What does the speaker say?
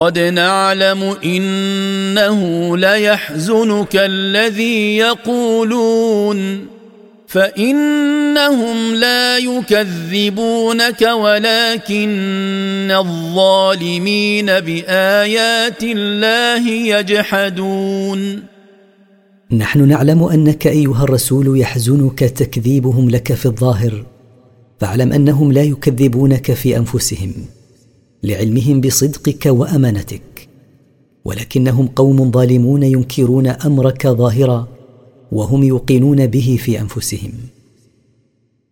قد نعلم إنه ليحزنك الذي يقولون فإنهم لا يكذبونك ولكن الظالمين بآيات الله يجحدون. نحن نعلم أنك أيها الرسول يحزنك تكذيبهم لك في الظاهر، فاعلم أنهم لا يكذبونك في أنفسهم لعلمهم بصدقك وأمانتك، ولكنهم قوم ظالمون ينكرون أمرك ظاهرا وهم يوقنون به في أنفسهم.